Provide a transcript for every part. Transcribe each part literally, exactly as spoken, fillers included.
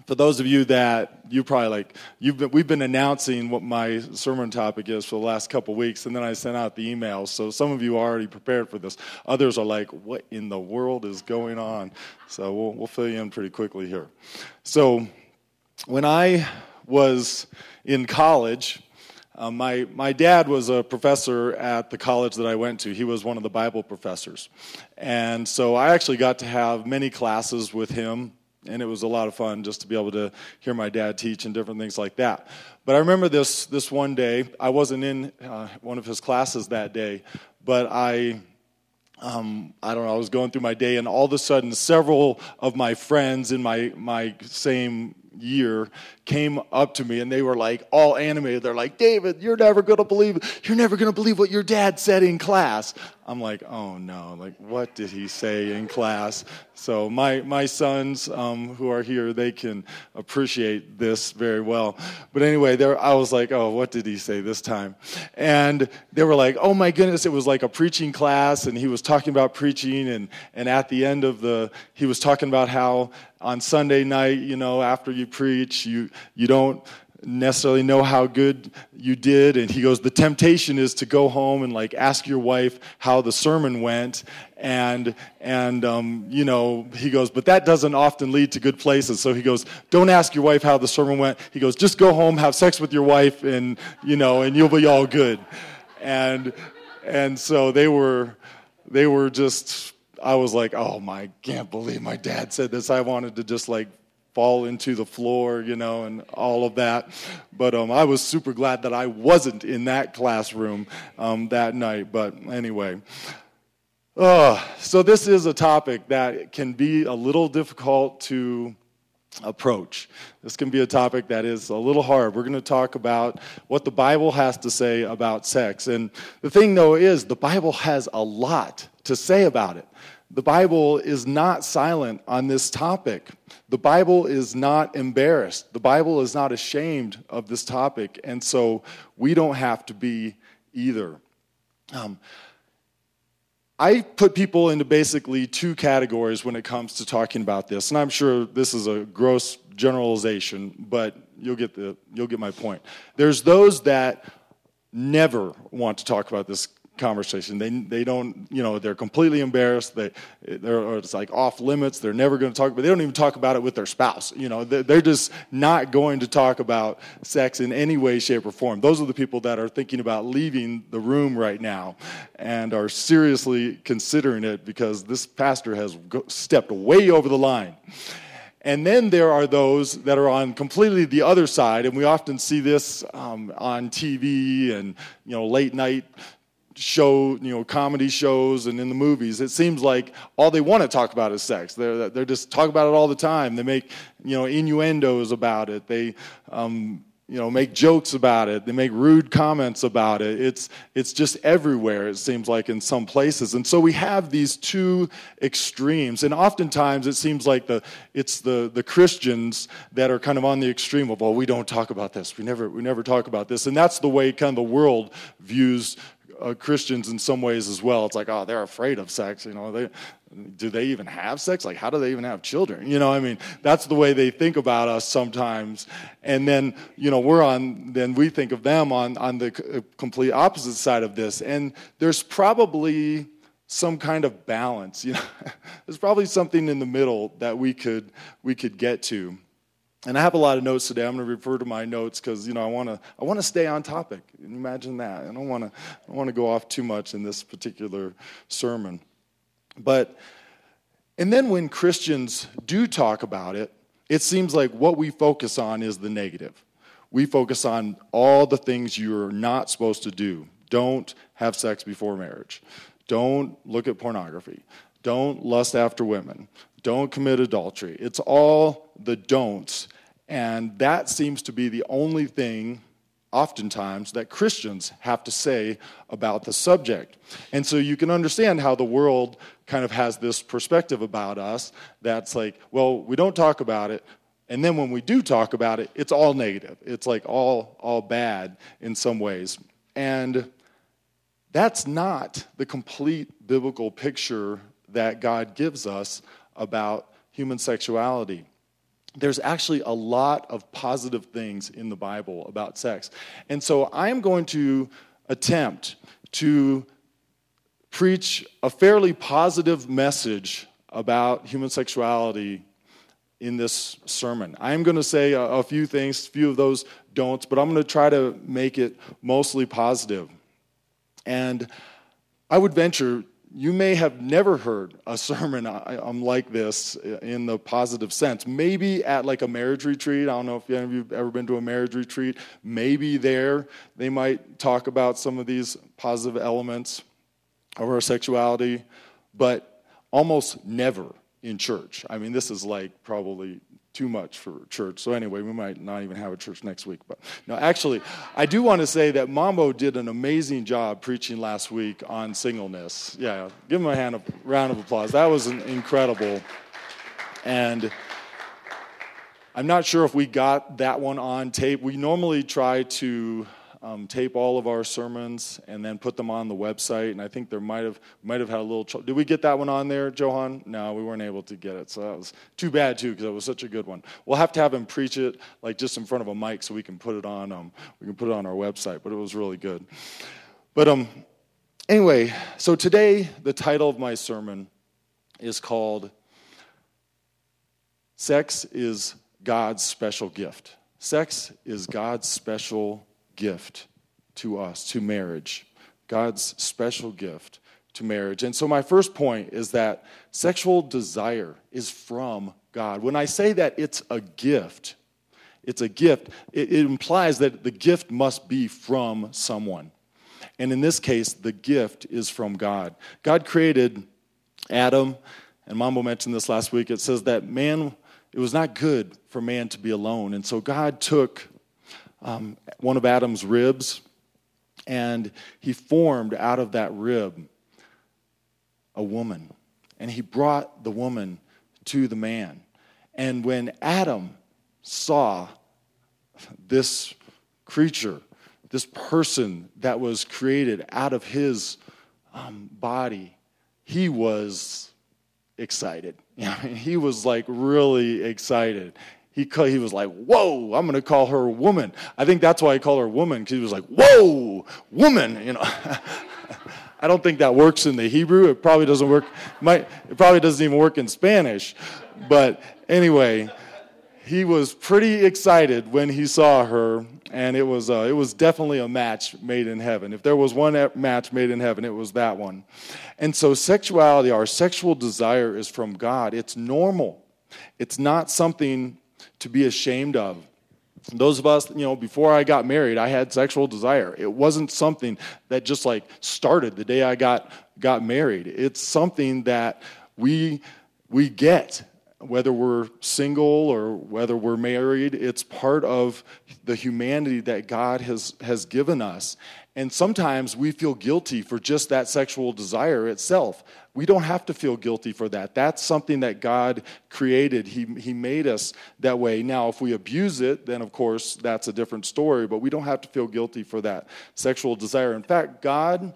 For those of you that you probably like, you've been, we've been announcing what my sermon topic is for the last couple weeks, and then I sent out the emails. So some of you are already prepared for this. Others are like, what in the world is going on? So we'll, we'll fill you in pretty quickly here. So when I was in college, uh, my my dad was a professor at the college that I went to. He was one of the Bible professors. And so I actually got to have many classes with him. And it was a lot of fun just to be able to hear my dad teach and different things like that. But I remember this this one day. I wasn't in uh, one of his classes that day, but I, um, I don't know, I was going through my day, and all of a sudden, several of my friends in my my same year came up to me, and they were like all animated. They're like, David, you're never going to believe it. You're never going to believe what your dad said in class. I'm like, oh no, like what did he say in class? So my my sons um, who are here, they can appreciate this very well. But anyway, there I was like, oh, what did he say this time? And they were like, oh my goodness, it was like a preaching class, and he was talking about preaching, and and at the end of the, he was talking about how on Sunday night, you know, after you preach, you you don't necessarily know how good you did, and he goes, the temptation is to go home and like ask your wife how the sermon went, and and um, you know, he goes, but that doesn't often lead to good places. So he goes, don't ask your wife how the sermon went. He goes, just go home, have sex with your wife, and you know, and you'll be all good. And and so they were they were just, I was like, oh my, can't believe my dad said this. I wanted to just like fall into the floor, you know, and all of that. But um, I was super glad that I wasn't in that classroom um, that night. But anyway, uh, so this is a topic that can be a little difficult to approach. This can be a topic that is a little hard. We're going to talk about what the Bible has to say about sex. And the thing, though, is the Bible has a lot to say about it. The Bible is not silent on this topic. The Bible is not embarrassed. The Bible is not ashamed of this topic, and so we don't have to be either. Um, I put people into basically two categories when it comes to talking about this, and I'm sure this is a gross generalization, but you'll get the you'll get my point. There's those that never want to talk about this conversation. They they don't, you know, they're completely embarrassed. They they're or it's like off limits. They're never going to talk, but they don't even talk about it with their spouse. You know, they're, they're just not going to talk about sex in any way, shape, or form. Those are the people that are thinking about leaving the room right now and are seriously considering it because this pastor has go, stepped way over the line. And then there are those that are on completely the other side, and we often see this um, on T V and, you know, late night show, you know, comedy shows and in the movies. It seems like all they want to talk about is sex. They're they're just talk about it all the time. They make, you know, innuendos about it. They um, you know, make jokes about it. They make rude comments about it. It's it's just everywhere, it seems like, in some places. And so we have these two extremes. And oftentimes it seems like the it's the the Christians that are kind of on the extreme of, well, we don't talk about this. We never we never talk about this. And that's the way kind of the world views Uh, Christians in some ways as well. It's like, oh, they're afraid of sex. You know, they do they even have sex? Like, how do they even have children? You know, I mean, that's the way they think about us sometimes. And then, you know, we're on. Then we think of them on on the complete opposite side of this. And there's probably some kind of balance. You know, there's probably something in the middle that we could we could get to. And I have a lot of notes today. I'm going to refer to my notes because, you know, I want to I want to stay on topic. Imagine that. I don't want to I don't want to go off too much in this particular sermon. But and then when Christians do talk about it, it seems like what we focus on is the negative. We focus on all the things you're not supposed to do. Don't have sex before marriage. Don't look at pornography. Don't lust after women. Don't commit adultery. It's all the don'ts, and that seems to be the only thing, oftentimes, that Christians have to say about the subject. And so you can understand how the world kind of has this perspective about us that's like, well, we don't talk about it, and then when we do talk about it, it's all negative. It's like all, all bad in some ways. And that's not the complete biblical picture that God gives us about human sexuality. there's actually a lot of positive things in the Bible about sex. And so I am going to attempt to preach a fairly positive message about human sexuality in this sermon. I am going to say a, a few things, a few of those don'ts, but I'm going to try to make it mostly positive. And I would venture you may have never heard a sermon um, like this in the positive sense. Maybe at like a marriage retreat. I don't know if any of you have ever been to a marriage retreat. Maybe there they might talk about some of these positive elements of our sexuality, but almost never in church. I mean, this is like probably too much for church. So anyway, we might not even have a church next week. But no, actually, I do want to say that Mambo did an amazing job preaching last week on singleness. Yeah, give him a hand, a round of applause. That was an incredible. And I'm not sure if we got that one on tape. We normally try to um, tape all of our sermons and then put them on the website. And I think there might have might have had a little trouble. Did we get that one on there, Johan? No, we weren't able to get it. So that was too bad too, because it was such a good one. We'll have to have him preach it like just in front of a mic so we can put it on. Um, we can put it on our website. But it was really good. But um, anyway, so today the title of my sermon is called "Sex is God's Special Gift." Sex is God's special gift to us, to marriage. God's special gift to marriage. And so my first point is that sexual desire is from God. When I say that it's a gift, it's a gift, it, it implies that the gift must be from someone. And in this case, the gift is from God. God created Adam, and Mambo mentioned this last week. It says that man, it was not good for man to be alone. And so God took Um, one of Adam's ribs, and he formed out of that rib a woman. And he brought the woman to the man. And when Adam saw this creature, this person that was created out of his um, body, he was excited. You know, he was like really excited. He he was like, whoa, I'm going to call her woman. I think that's why I call her woman, because he was like, whoa, woman. You know, I don't think that works in the Hebrew. It probably doesn't work. Might, it probably doesn't even work in Spanish. But anyway, he was pretty excited when he saw her, and it was uh, it was definitely a match made in heaven. If there was one match made in heaven, it was that one. And so sexuality, our sexual desire, is from God. It's normal. It's not something to be ashamed of. Those of us, you know, before I got married, I had sexual desire. It wasn't something that just like started the day I got got married. It's something that we we get, whether we're single or whether we're married. It's part of the humanity that God has has given us. And sometimes we feel guilty for just that sexual desire itself. We don't have to feel guilty for that. That's something that God created. He, he made us that way. Now, if we abuse it, then of course that's a different story, but we don't have to feel guilty for that sexual desire. In fact, God,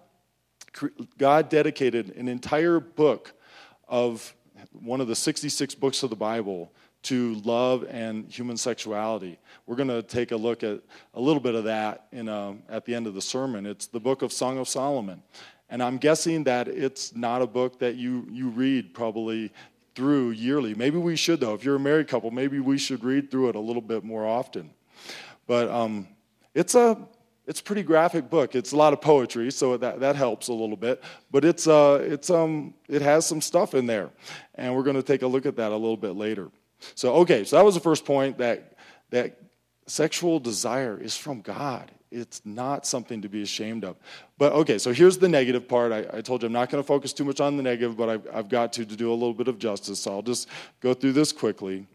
God dedicated an entire book of one of the sixty-six books of the Bible to love and human sexuality. We're going to take a look at a little bit of that in a, at the end of the sermon. It's the book of Song of Solomon. And I'm guessing that it's not a book that you, you read probably through yearly. Maybe we should, though. If you're a married couple, maybe we should read through it a little bit more often. But um, it's a it's a pretty graphic book. It's a lot of poetry, so that, that helps a little bit. But it's uh it's um it has some stuff in there, and we're going to take a look at that a little bit later. So okay, so that was the first point, that that sexual desire is from God. It's not something to be ashamed of. But okay, so here's the negative part. I, I told you I'm not going to focus too much on the negative, but I've, I've got to to do a little bit of justice, so I'll just go through this quickly.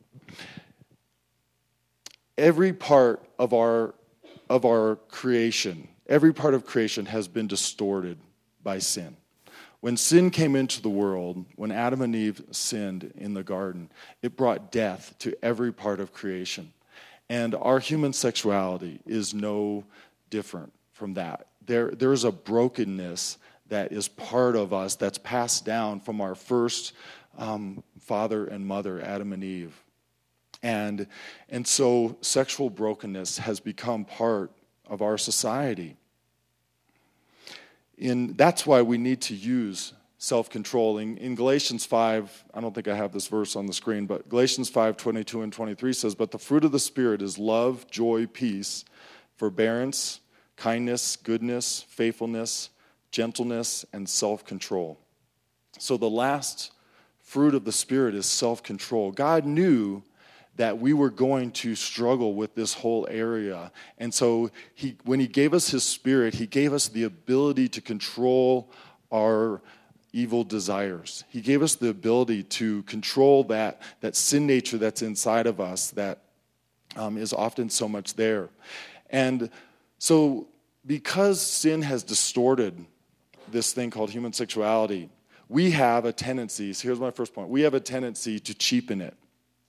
Every part of our of our creation, every part of creation has been distorted by sin. When sin came into the world, when Adam and Eve sinned in the garden, it brought death to every part of creation. And our human sexuality is no different from that. There, there is a brokenness that is part of us that's passed down from our first um, father and mother, Adam and Eve. And, and so sexual brokenness has become part of our society. In, that's why we need to use self-control. In, in Galatians five, I don't think I have this verse on the screen, but Galatians five, twenty-two and twenty-three says, "But the fruit of the Spirit is love, joy, peace, forbearance, kindness, goodness, faithfulness, gentleness, and self-control." So the last fruit of the Spirit is self-control. God knew that we were going to struggle with this whole area. And so he, when he gave us his Spirit, he gave us the ability to control our evil desires. He gave us the ability to control that, that sin nature that's inside of us that um, is often so much there. And so because sin has distorted this thing called human sexuality, we have a tendency, so here's my first point, we have a tendency to cheapen it.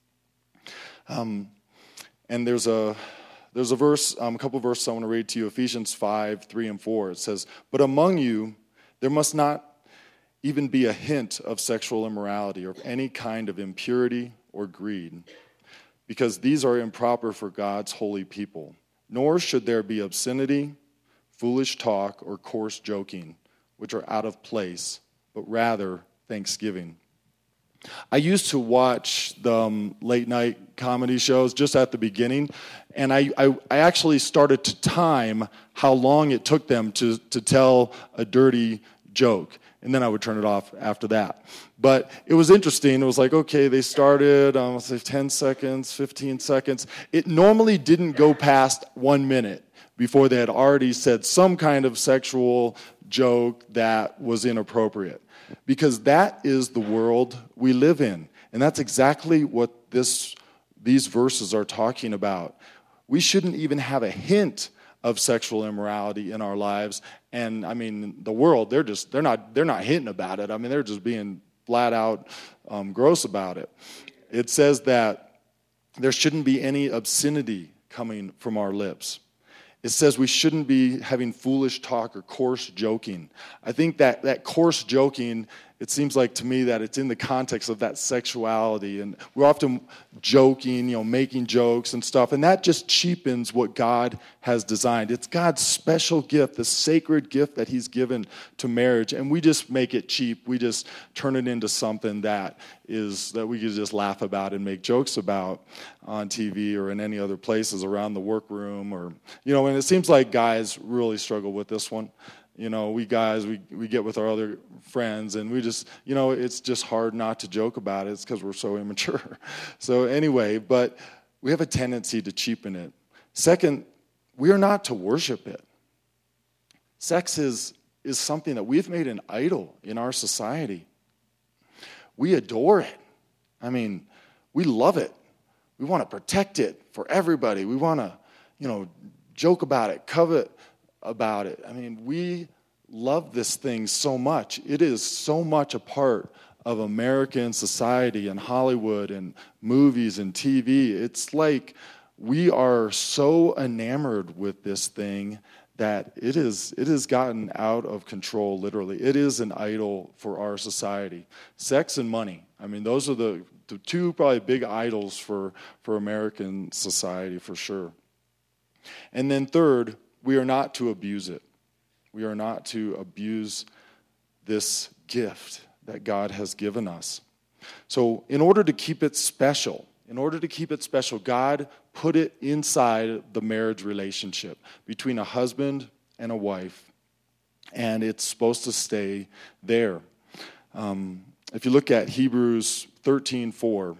Um, and there's a there's a verse, um, a couple of verses I want to read to you, Ephesians five, three and four. It says, "But among you there must not even be a hint of sexual immorality or of any kind of impurity or greed, because these are improper for God's holy people. Nor should there be obscenity, foolish talk, or coarse joking, which are out of place, but rather thanksgiving." I used to watch the um, late-night comedy shows just at the beginning, and I, I, I actually started to time how long it took them to, to tell a dirty joke, and then I would turn it off after that. But it was interesting. It was like, okay, they started, um, let's say ten seconds, fifteen seconds. It normally didn't go past one minute before they had already said some kind of sexual joke that was inappropriate. Because that is the world we live in. And that's exactly what this these verses are talking about. We shouldn't even have a hint of sexual immorality in our lives. And I mean, the world, they're just they're not they're not hinting about it. I mean, they're just being flat out um, gross about it. It says that there shouldn't be any obscenity coming from our lips. It says we shouldn't be having foolish talk or coarse joking. I think that that coarse joking, it seems like to me that it's in the context of that sexuality. And we're often joking, you know, making jokes and stuff. And that just cheapens what God has designed. It's God's special gift, the sacred gift that he's given to marriage. And we just make it cheap. We just turn it into something that is that we can just laugh about and make jokes about on T V or in any other places around the workroom. Or, you know, and it seems like guys really struggle with this one. You know, we guys, we, we get with our other friends, and we just, you know, it's just hard not to joke about it. It's because we're so immature. So anyway, but we have a tendency to cheapen it. Second, we are not to worship it. Sex is, is something that we've made an idol in our society. We adore it. I mean, we love it. We want to protect it for everybody. We want to, you know, joke about it, covet about it. I mean, we love this thing so much. It is so much a part of American society and Hollywood and movies and T V. It's like we are so enamored with this thing that it is it has gotten out of control, literally. It is an idol for our society. Sex and money. I mean, those are the, the two probably big idols for, for American society for sure. And then third, we are not to abuse it. We are not to abuse this gift that God has given us. So in order to keep it special, in order to keep it special, God put it inside the marriage relationship between a husband and a wife. And it's supposed to stay there. Um, if you look at Hebrews thirteen four,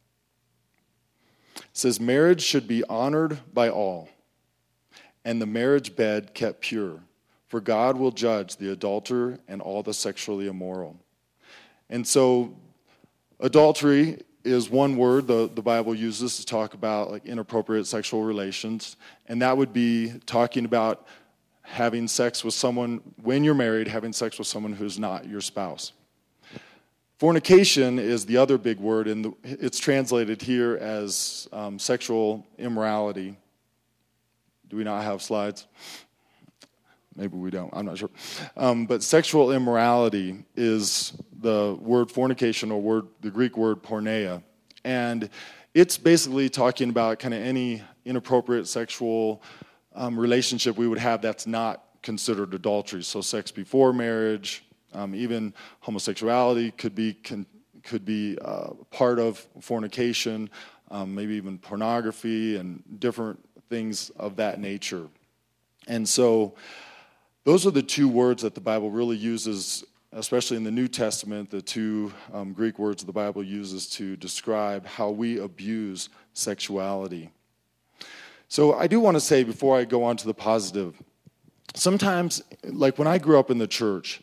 it says, "Marriage should be honored by all, and the marriage bed kept pure, for God will judge the adulterer and all the sexually immoral." And so adultery is one word the, the Bible uses to talk about like inappropriate sexual relations, and that would be talking about having sex with someone, when you're married, having sex with someone who's not your spouse. Fornication is the other big word, and it's translated here as um, sexual immorality. Do we not have slides? Maybe we don't. I'm not sure. Um, but sexual immorality is the word fornication, or word the Greek word porneia, and it's basically talking about kind of any inappropriate sexual um, relationship we would have that's not considered adultery. So sex before marriage, um, even homosexuality could be con- could be uh, part of fornication, um, maybe even pornography and different things of that nature. And so those are the two words that the Bible really uses, especially in the New Testament, the two um, Greek words the Bible uses to describe how we abuse sexuality. So I do want to say, before I go on to the positive, sometimes, like when I grew up in the church,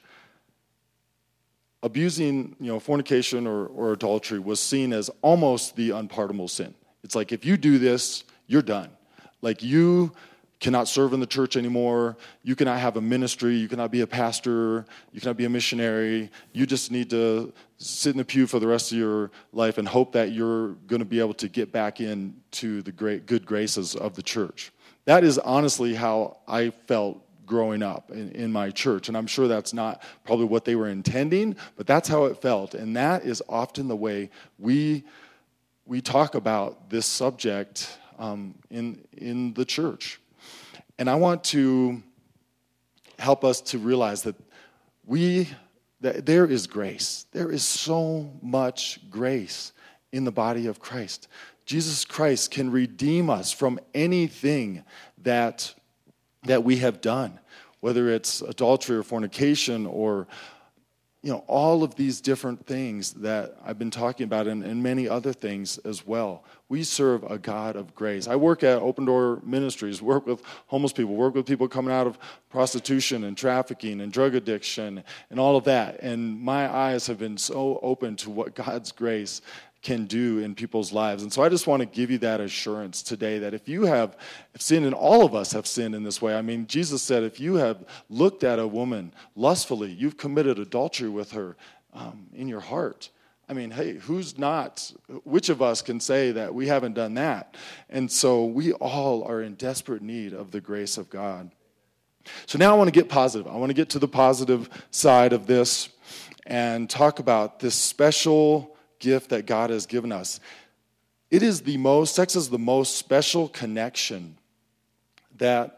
abusing, you know, fornication or, or adultery was seen as almost the unpardonable sin. It's like, if you do this, you're done. Like, you cannot serve in the church anymore. You cannot have a ministry. You cannot be a pastor. You cannot be a missionary. You just need to sit in the pew for the rest of your life and hope that you're going to be able to get back into the great good graces of the church. That is honestly how I felt growing up in, in my church. And I'm sure that's not probably what they were intending, but that's how it felt. And that is often the way we we talk about this subject um, in in the church. And I want to help us to realize that we that there is grace. There is so much grace in the body of Christ. Jesus Christ can redeem us from anything that that we have done, whether it's adultery or fornication or, you know, all of these different things that I've been talking about, and, and many other things as well. We serve a God of grace. I work at Open Door Ministries, work with homeless people, work with people coming out of prostitution and trafficking and drug addiction and all of that. And my eyes have been so open to what God's grace can do in people's lives. And so I just want to give you that assurance today that if you have sinned, and all of us have sinned in this way. I mean, Jesus said, if you have looked at a woman lustfully, you've committed adultery with her um, in your heart. I mean, hey, who's not? Which of us can say that we haven't done that? And so we all are in desperate need of the grace of God. So now I want to get positive. I want to get to the positive side of this and talk about this special gift that God has given us. It is the most, sex is the most special connection that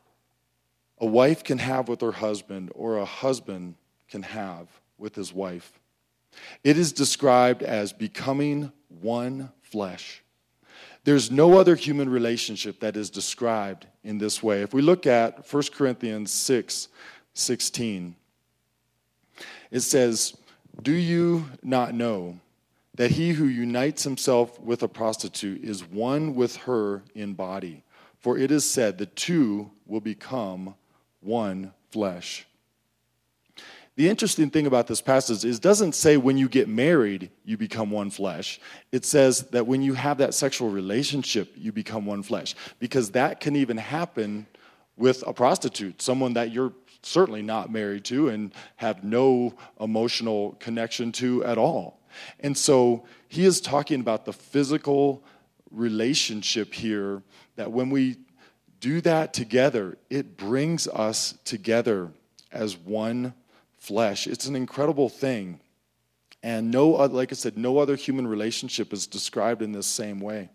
a wife can have with her husband or a husband can have with his wife. It is described as becoming one flesh. There's no other human relationship that is described in this way. If we look at First Corinthians six sixteen, it says, "Do you not know that he who unites himself with a prostitute is one with her in body? For it is said, the two will become one flesh." The interesting thing about this passage is it doesn't say when you get married, you become one flesh. It says that when you have that sexual relationship, you become one flesh. Because that can even happen with a prostitute, someone that you're certainly not married to and have no emotional connection to at all. And so he is talking about the physical relationship here, that when we do that together, it brings us together as one flesh. It's an incredible thing. And no, like I said, no other human relationship is described in this same way.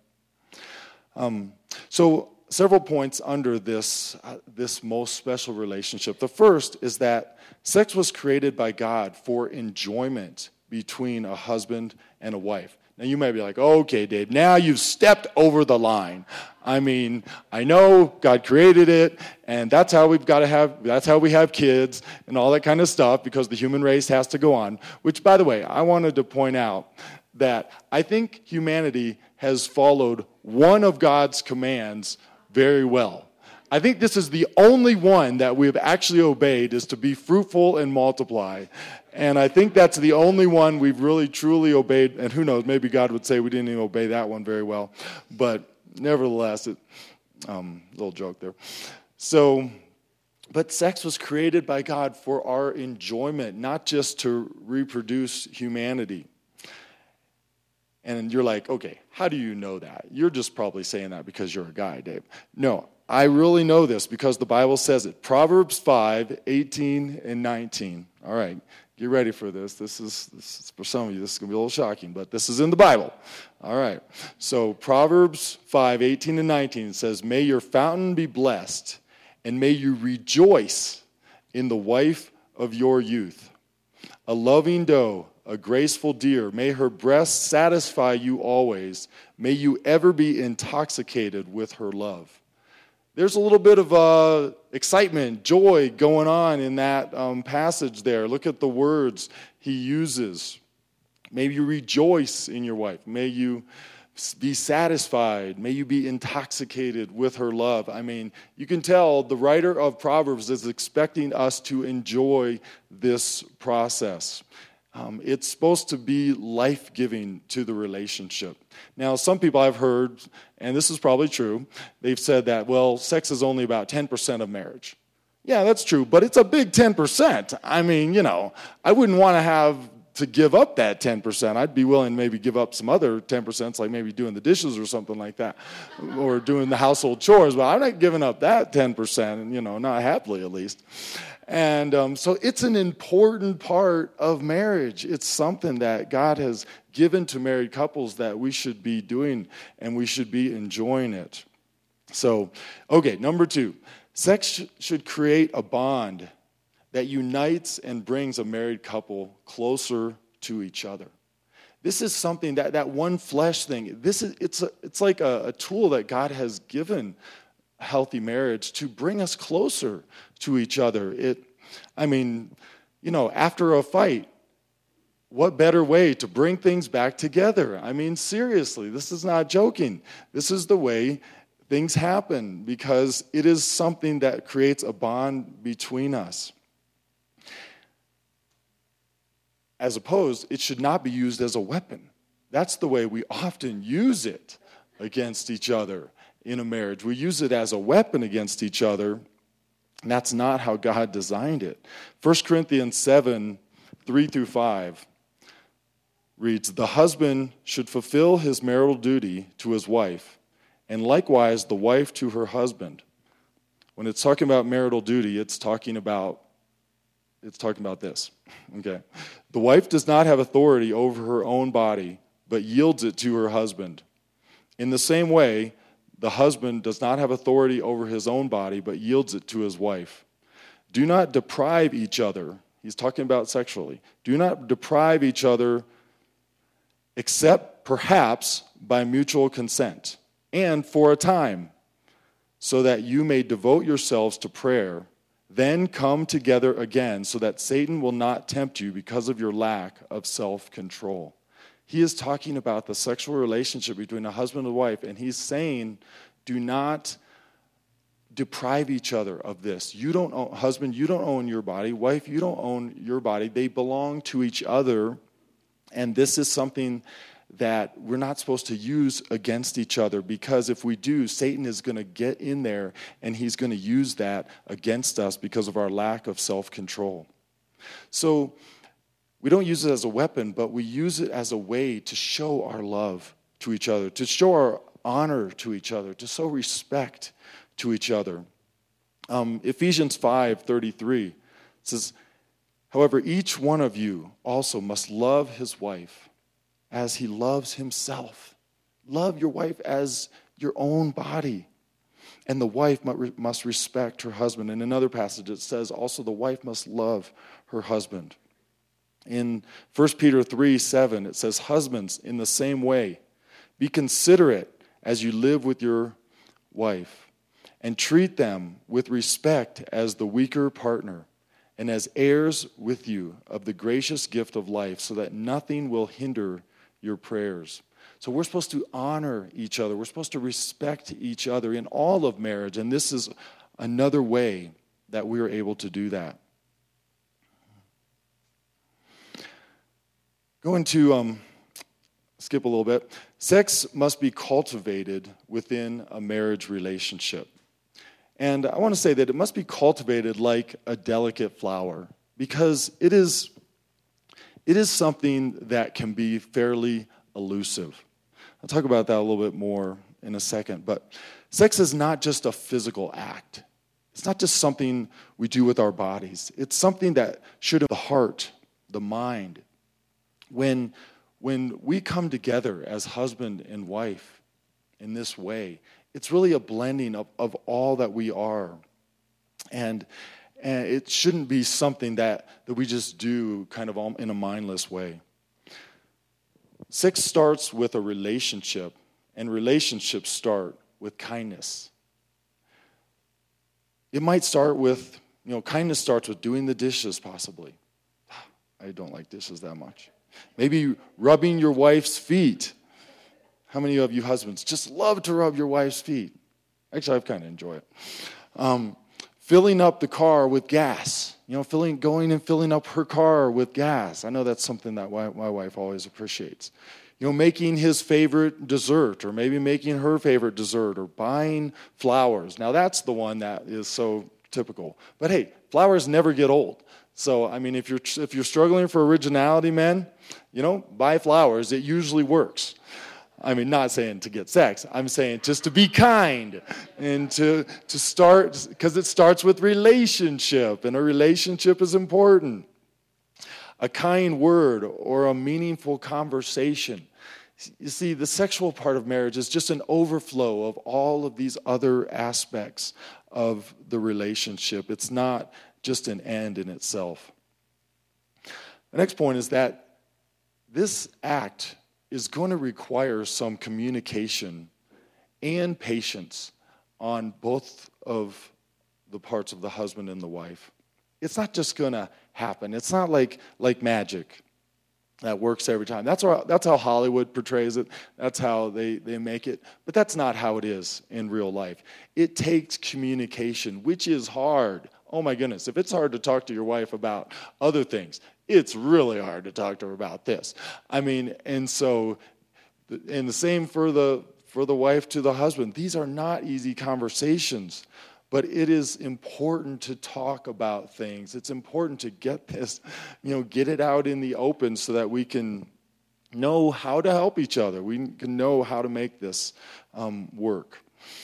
Um, so several points under this, uh, this most special relationship. The first is that sex was created by God for enjoyment between a husband and a wife. Now you might be like, oh, okay, Dave, now you've stepped over the line. I mean, I know God created it, and that's how we've got to have, that's how we have kids and all that kind of stuff, because the human race has to go on. Which, by the way, I wanted to point out that I think humanity has followed one of God's commands very well. I think this is the only one that we have actually obeyed, is to be fruitful and multiply. And I think that's the only one we've really truly obeyed. And who knows, maybe God would say we didn't even obey that one very well. But nevertheless, it, um, little joke there. So, but sex was created by God for our enjoyment, not just to reproduce humanity. And you're like, okay, how do you know that? You're just probably saying that because you're a guy, Dave. No, I really know this because the Bible says it. Proverbs five, eighteen and nineteen. All right, get ready for this. This is, this is for some of you, this is going to be a little shocking, but this is in the Bible. All right, so Proverbs five, eighteen and nineteen says, "May your fountain be blessed, and may you rejoice in the wife of your youth. A loving doe, a graceful deer, may her breast satisfy you always. May you ever be intoxicated with her love." There's a little bit of uh, excitement, joy going on in that um, passage there. Look at the words he uses. May you rejoice in your wife. May you be satisfied. May you be intoxicated with her love. I mean, you can tell the writer of Proverbs is expecting us to enjoy this process. Um, it's supposed to be life-giving to the relationship. Now, some people I've heard, and this is probably true, they've said that, well, sex is only about ten percent of marriage. Yeah, that's true, but it's a big ten percent. I mean, you know, I wouldn't want to have to give up that ten percent. I'd be willing to maybe give up some other ten percent, like maybe doing the dishes or something like that, or doing the household chores, but I'm not giving up that ten percent, you know, not happily at least. And um, so it's an important part of marriage. It's something that God has given to married couples that we should be doing, and we should be enjoying it. So, okay, number two, sex sh- should create a bond that unites and brings a married couple closer to each other. This is something that, that one flesh thing, this is it's a, it's like a, a tool that God has given healthy marriage to bring us closer to each other. It, I mean, you know, after a fight, what better way to bring things back together? I mean, seriously, this is not joking. This is the way things happen because it is something that creates a bond between us. As opposed, it should not be used as a weapon. That's the way we often use it against each other in a marriage. We use it as a weapon against each other, and that's not how God designed it. First Corinthians seven, three through five reads, "The husband should fulfill his marital duty to his wife, and likewise the wife to her husband." When it's talking about marital duty, it's talking about it's talking about this. Okay. "The wife does not have authority over her own body, but yields it to her husband. In the same way, the husband does not have authority over his own body, but yields it to his wife. Do not deprive each other." He's talking about sexually. "Do not deprive each other except perhaps by mutual consent and for a time, so that you may devote yourselves to prayer. Then come together again so that Satan will not tempt you because of your lack of self-control." He is talking about the sexual relationship between a husband and wife, and he's saying, do not deprive each other of this. You don't own, husband, you don't own your body. Wife, you don't own your body. They belong to each other, and this is something that we're not supposed to use against each other, because if we do, Satan is going to get in there, and he's going to use that against us because of our lack of self-control. So we don't use it as a weapon, but we use it as a way to show our love to each other, to show our honor to each other, to show respect to each other. Um, Ephesians five thirty-three says, "However, each one of you also must love his wife as he loves himself." Love your wife as your own body. And the wife must respect her husband. In another passage it says also the wife must love her husband. In First Peter three seven, it says, "Husbands, in the same way, be considerate as you live with your wife, and treat them with respect as the weaker partner, and as heirs with you of the gracious gift of life, so that nothing will hinder your prayers." So we're supposed to honor each other. We're supposed to respect each other in all of marriage, and this is another way that we are able to do that. Going to um, skip a little bit. Sex must be cultivated within a marriage relationship. And I want to say that it must be cultivated like a delicate flower, because it is, it is something that can be fairly elusive. I'll talk about that a little bit more in a second. But sex is not just a physical act. It's not just something we do with our bodies. It's something that should have the heart, the mind. When, when we come together as husband and wife in this way, it's really a blending of, of all that we are. And, and it shouldn't be something that, that we just do kind of in a mindless way. Sex starts with a relationship, and relationships start with kindness. It might start with, you know, kindness starts with doing the dishes, possibly. I don't like dishes that much. Maybe rubbing your wife's feet. How many of you husbands just love to rub your wife's feet? Actually, I kind of enjoy it. Um, filling up the car with gas. You know, filling, going and filling up her car with gas. I know that's something that my, my wife always appreciates. You know, making his favorite dessert, or maybe making her favorite dessert, or buying flowers. Now, that's the one that is so typical. But hey, flowers never get old. So, I mean, if you're if you're struggling for originality, men, you know, buy flowers. It usually works. I mean, not saying to get sex. I'm saying just to be kind and to to start, because it starts with relationship, and a relationship is important. A kind word or a meaningful conversation. You see, the sexual part of marriage is just an overflow of all of these other aspects of the relationship. It's not just an end in itself. The next point is that this act is going to require some communication and patience on both of the parts of the husband and the wife. It's not just going to happen. It's not like like magic that works every time. That's how, that's how Hollywood portrays it. That's how they, they make it. But that's not how it is in real life. It takes communication, which is hard. Oh my goodness, if it's hard to talk to your wife about other things, it's really hard to talk to her about this. I mean, and so, and the same for the for the wife to the husband. These are not easy conversations. But it is important to talk about things. It's important to get this, you know, get it out in the open so that we can know how to help each other. We can know how to make this um, work.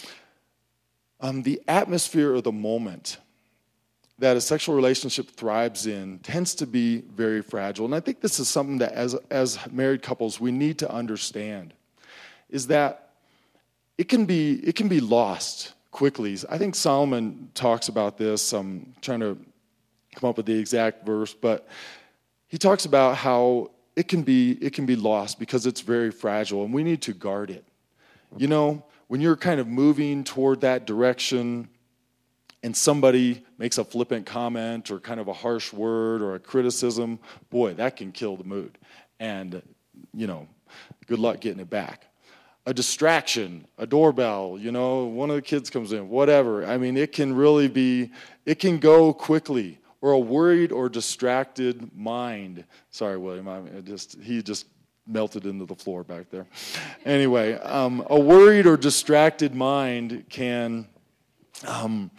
Um, the atmosphere of the moment that a sexual relationship thrives in tends to be very fragile. And I think this is something that as, as married couples we need to understand, is that it can be, it can be lost quickly. I think Solomon talks about this. I'm trying to come up with the exact verse, but he talks about how it can be it can be lost because it's very fragile, and we need to guard it. You know, when you're kind of moving toward that direction, and somebody makes a flippant comment or kind of a harsh word or a criticism, boy, that can kill the mood. And, you know, good luck getting it back. A distraction, a doorbell, you know, one of the kids comes in, whatever. I mean, it can really be, it can go quickly. Or a worried or distracted mind. Sorry, William, I mean, just he just melted into the floor back there. Anyway, um, a worried or distracted mind can um,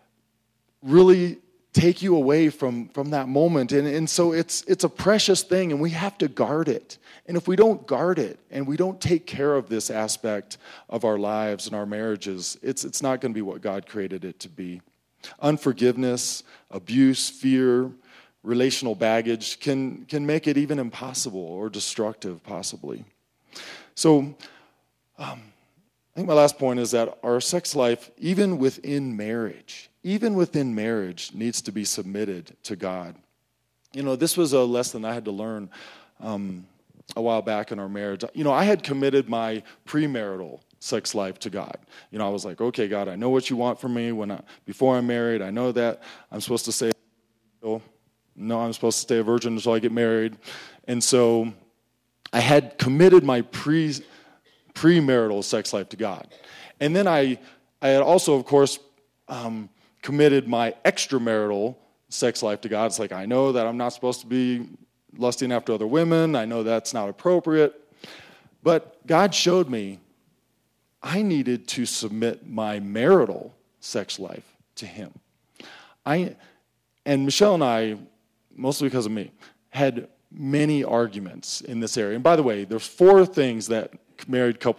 really take you away from, from that moment. And, and so it's it's a precious thing, and we have to guard it. And if we don't guard it and we don't take care of this aspect of our lives and our marriages, it's it's not going to be what God created it to be. Unforgiveness, abuse, fear, relational baggage can, can make it even impossible or destructive, possibly. So um, I think my last point is that our sex life, even within marriage, even within marriage, needs to be submitted to God. You know, this was a lesson I had to learn um, a while back in our marriage. You know, I had committed my premarital sex life to God. You know, I was like, okay, God, I know what you want from me when I, before I'm married. I know that I'm supposed to stay, no, I'm supposed to stay a virgin until I get married. And so I had committed my pre premarital sex life to God. And then I, I had also, of course, um, committed my extramarital sex life to God. It's like, I know that I'm not supposed to be lusting after other women. I know that's not appropriate. But God showed me I needed to submit my marital sex life to Him. I and Michelle and I, mostly because of me, had many arguments in this area. And by the way, there's four things that married couples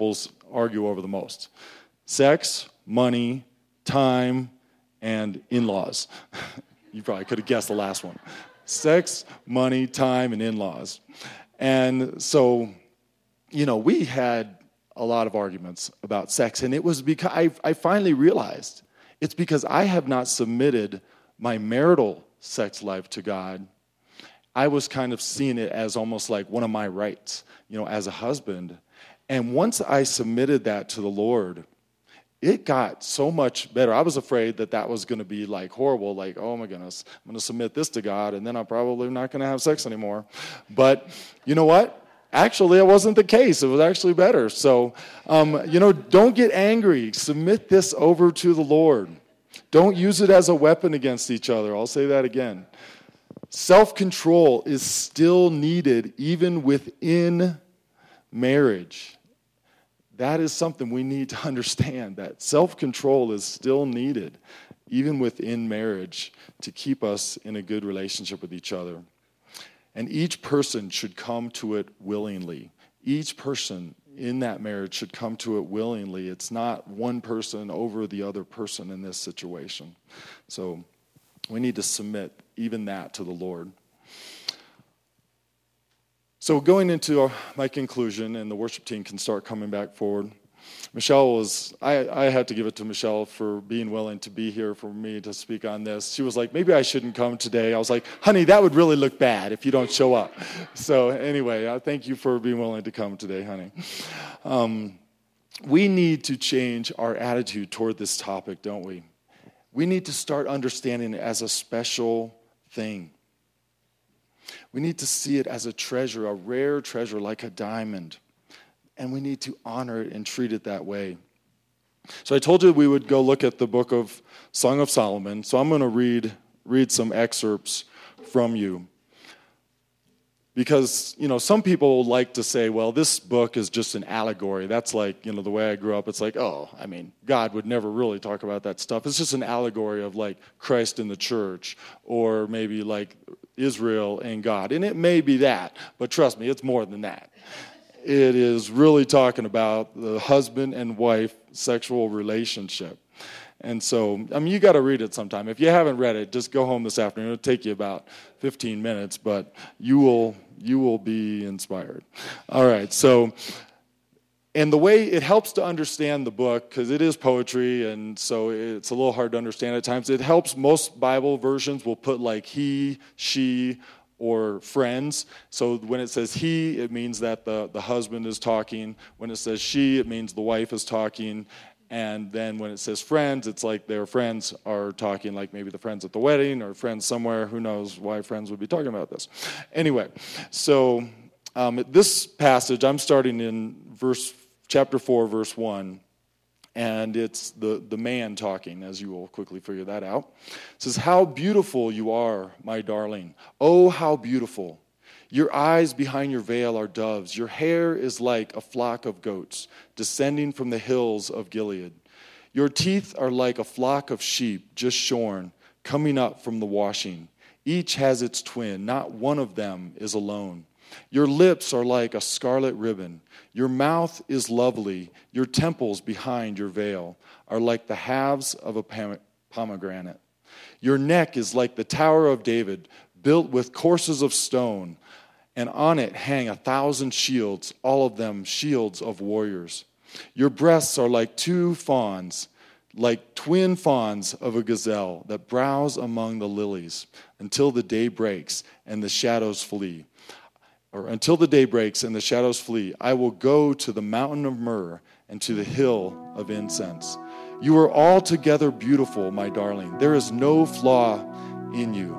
argue over the most? Sex, money, time, and in-laws. You probably could have guessed the last one. Sex, money, time, and in-laws. And so, you know, we had a lot of arguments about sex, and it was because I, I finally realized it's because I have not submitted my marital sex life to God. I was kind of seeing it as almost like one of my rights, you know, as a husband. And once I submitted that to the Lord, it got so much better. I was afraid that that was going to be like horrible, like, oh my goodness, I'm going to submit this to God, and then I'm probably not going to have sex anymore. But you know what? Actually, it wasn't the case. It was actually better. So, um, you know, don't get angry. Submit this over to the Lord. Don't use it as a weapon against each other. I'll say that again. Self-control is still needed even within marriage. That is something we need to understand, that self-control is still needed even within marriage to keep us in a good relationship with each other. And each person should come to it willingly. Each person in that marriage should come to it willingly. It's not one person over the other person in this situation. So we need to submit even that to the Lord. So going into my conclusion, and the worship team can start coming back forward. Michelle was, I, I had to give it to Michelle for being willing to be here for me to speak on this. She was like, maybe I shouldn't come today. I was like, honey, that would really look bad if you don't show up. So anyway, uh, thank you for being willing to come today, honey. Um, we need to change our attitude toward this topic, don't we? We need to start understanding it as a special thing. We need to see it as a treasure, a rare treasure like a diamond. And we need to honor it and treat it that way. So I told you we would go look at the book of Song of Solomon. So I'm going to read read some excerpts from you. Because, you know, some people like to say, well, this book is just an allegory. That's like, you know, the way I grew up. It's like, oh, I mean, God would never really talk about that stuff. It's just an allegory of like Christ in the church, or maybe like Israel and God. And it may be that, but trust me, it's more than that. It is really talking about the husband and wife sexual relationship. And so, I mean, you got to read it sometime. If you haven't read it, just go home this afternoon. It'll take you about fifteen minutes, but you will you will be inspired. All right, so, and the way it helps to understand the book, because it is poetry, and so it's a little hard to understand at times. It helps, most Bible versions will put like he, she, or friends. So when it says he, it means that the, the husband is talking. When it says she, it means the wife is talking. And then when it says friends, it's like their friends are talking, like maybe the friends at the wedding or friends somewhere. Who knows why friends would be talking about this. Anyway, so um, this passage, I'm starting in verse chapter four, verse one. And it's the, the man talking, as you will quickly figure that out. It says, how beautiful you are, my darling. Oh, how beautiful. Your eyes behind your veil are doves. Your hair is like a flock of goats descending from the hills of Gilead. Your teeth are like a flock of sheep just shorn, coming up from the washing. Each has its twin. Not one of them is alone. Your lips are like a scarlet ribbon. Your mouth is lovely. Your temples behind your veil are like the halves of a pomegranate. Your neck is like the Tower of David, built with courses of stone, and on it hang a thousand shields, all of them shields of warriors. Your breasts are like two fawns, like twin fawns of a gazelle that browse among the lilies until the day breaks and the shadows flee. Or until the day breaks and the shadows flee, I will go to the mountain of myrrh and to the hill of incense. You are altogether beautiful, my darling. There is no flaw in you.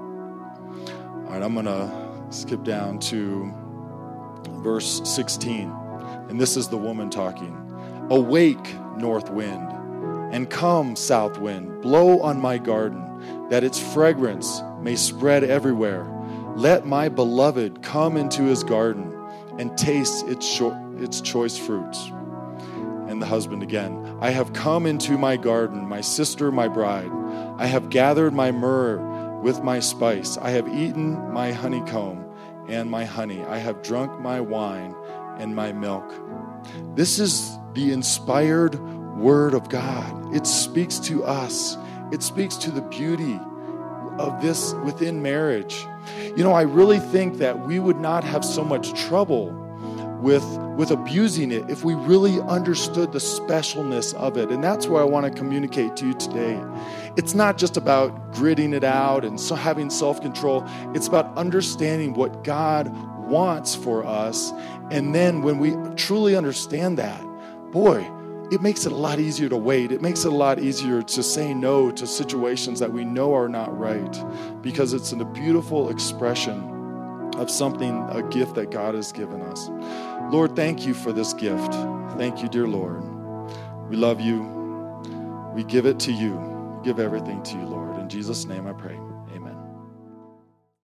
All right, I'm going to skip down to verse sixteen. And this is the woman talking. Awake, north wind, and come, south wind. Blow on my garden, that its fragrance may spread everywhere. Let my beloved come into his garden and taste its, cho- its choice fruits. And the husband again, I have come into my garden, my sister, my bride. I have gathered my myrrh with my spice. I have eaten my honeycomb and my honey. I have drunk my wine and my milk. This is the inspired Word of God. It speaks to us. It speaks to the beauty of this within marriage. You know, I really think that we would not have so much trouble with, with abusing it if we really understood the specialness of it. And that's what I want to communicate to you today. It's not just about gritting it out and so having self-control. It's about understanding what God wants for us. And then when we truly understand that, boy, it makes it a lot easier to wait. It makes it a lot easier to say no to situations that we know are not right, because it's a beautiful expression of something, a gift that God has given us. Lord, thank you for this gift. Thank you, dear Lord. We love you. We give it to you. We give everything to you, Lord. In Jesus' name I pray.